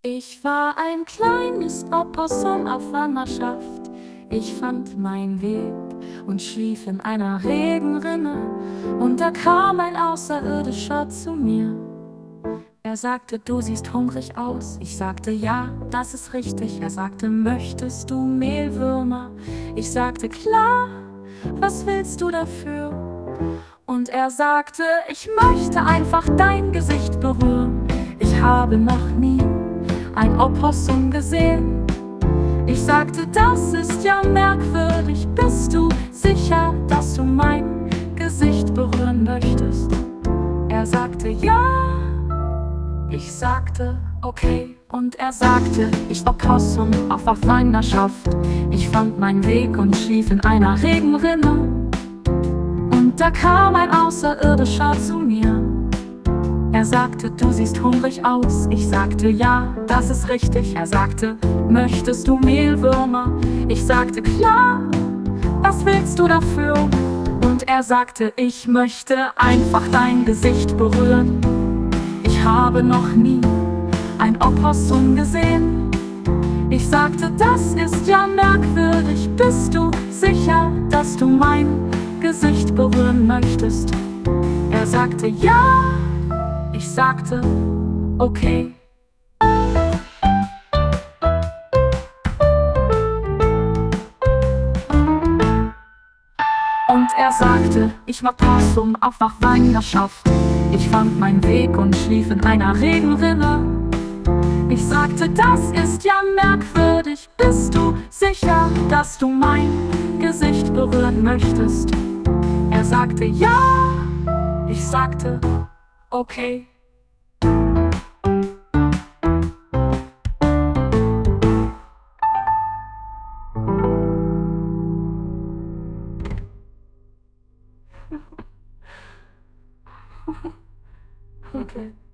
Ich war ein kleines Opossum auf Wanderschaft. Ich fand meinen Weg und schlief in einer Regenrinne. Und da kam ein Außerirdischer zu mir. Er sagte, du siehst hungrig aus. Ich sagte, ja, das ist richtig. Er sagte, möchtest du Mehlwürmer? Ich sagte, klar, was willst du dafür? Und er sagte, ich möchte einfach dein Gesicht berühren. Ich habe noch nie ein Opossum gesehen. Ich sagte, das ist ja merkwürdig. Bist du sicher, dass du mein Gesicht berühren möchtest? Er sagte, ja. Ich sagte, okay. Und er sagte, ich Opossum auf Wanderschaft. Ich fand meinen Weg und schlief in einer Regenrinne. Und da kam ein Außerirdischer zu mir. Er sagte, du siehst hungrig aus. Ich sagte, ja, das ist richtig. Er sagte, möchtest du Mehlwürmer? Ich sagte, klar, was willst du dafür? Und er sagte, ich möchte einfach dein Gesicht berühren. Ich habe noch nie ein Opossum gesehen. Ich sagte, das ist ja merkwürdig. Bist du sicher, dass du mein Gesicht berühren möchtest? Er sagte, ja. Ich sagte, okay. Und er sagte, ich war Possum auf Wanderschaft. Ich fand meinen Weg und schlief in einer Regenrinne. Ich sagte, das ist ja merkwürdig. Bist du sicher, dass du mein Gesicht berühren möchtest? Er sagte, ja. Ich sagte, okay. Okay.